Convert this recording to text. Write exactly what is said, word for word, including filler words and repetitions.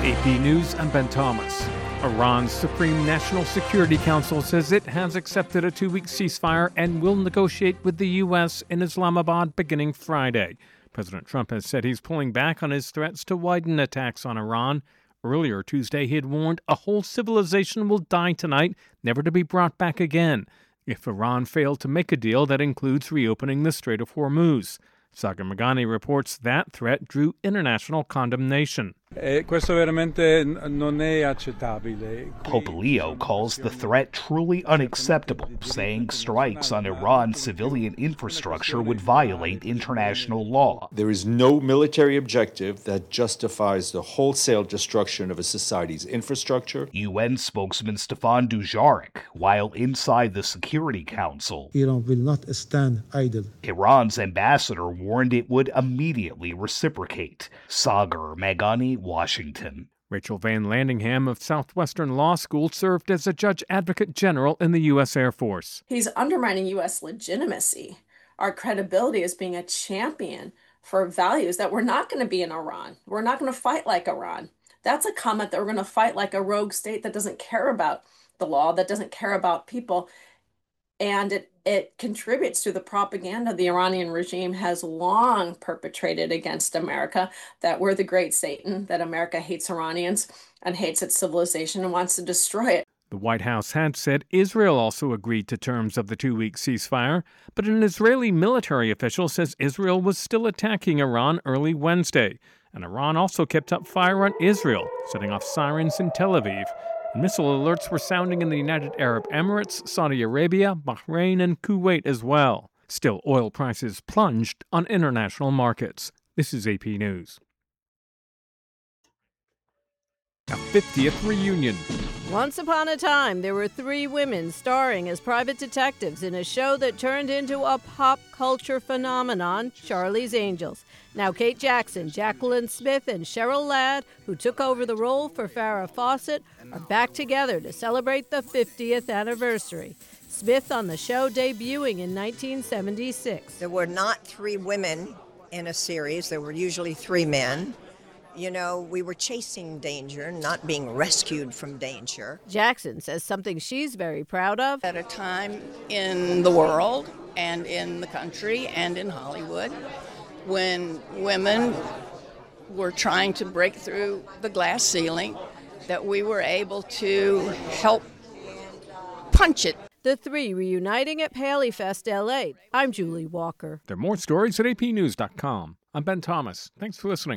A P News, I'm Ben Thomas. Iran's Supreme National Security Council says it has accepted a two-week ceasefire and will negotiate with the U S in Islamabad beginning Friday. President Trump has said he's pulling back on his threats to widen attacks on Iran. Earlier Tuesday, he had warned a whole civilization will die tonight, never to be brought back again, if Iran failed to make a deal that includes reopening the Strait of Hormuz. Sagar Meghani reports that threat drew international condemnation. Pope Leo calls the threat truly unacceptable, saying strikes on Iran's civilian infrastructure would violate international law. There is no military objective that justifies the wholesale destruction of a society's infrastructure. U N spokesman Stefan Dujarric, while inside the Security Council, Iran will not stand idle. Iran's ambassador warned it would immediately reciprocate. Sagar Meghani, Washington. Rachel Van Landingham of Southwestern Law School served as a judge advocate general in the U S Air Force. He's undermining U S legitimacy, our credibility as being a champion for values that we're not going to be in Iran. We're not going to fight like Iran. That's a comment that we're going to fight like a rogue state that doesn't care about the law, that doesn't care about people. And it, it contributes to the propaganda the Iranian regime has long perpetrated against America, that we're the great Satan, that America hates Iranians and hates its civilization and wants to destroy it. The White House had said Israel also agreed to terms of the two-week ceasefire, but an Israeli military official says Israel was still attacking Iran early Wednesday, and Iran also kept up fire on Israel, setting off sirens in Tel Aviv. Missile alerts were sounding in the United Arab Emirates, Saudi Arabia, Bahrain, and Kuwait as well. Still, oil prices plunged on international markets. This is A P News. A fiftieth reunion. Once upon a time, there were three women starring as private detectives in a show that turned into a pop culture phenomenon, Charlie's Angels. Now Kate Jackson, Jacqueline Smith, and Cheryl Ladd, who took over the role for Farrah Fawcett, are back together to celebrate the fiftieth anniversary. Smith on the show debuting in nineteen seventy-six. There were not three women in a series. There were usually three men. You know, we were chasing danger, not being rescued from danger. Jackson says something she's very proud of. At a time in the world and in the country and in Hollywood when women were trying to break through the glass ceiling, that we were able to help punch it. The three reuniting at PaleyFest L A. I'm Julie Walker. There are more stories at A P news dot com. I'm Ben Thomas. Thanks for listening.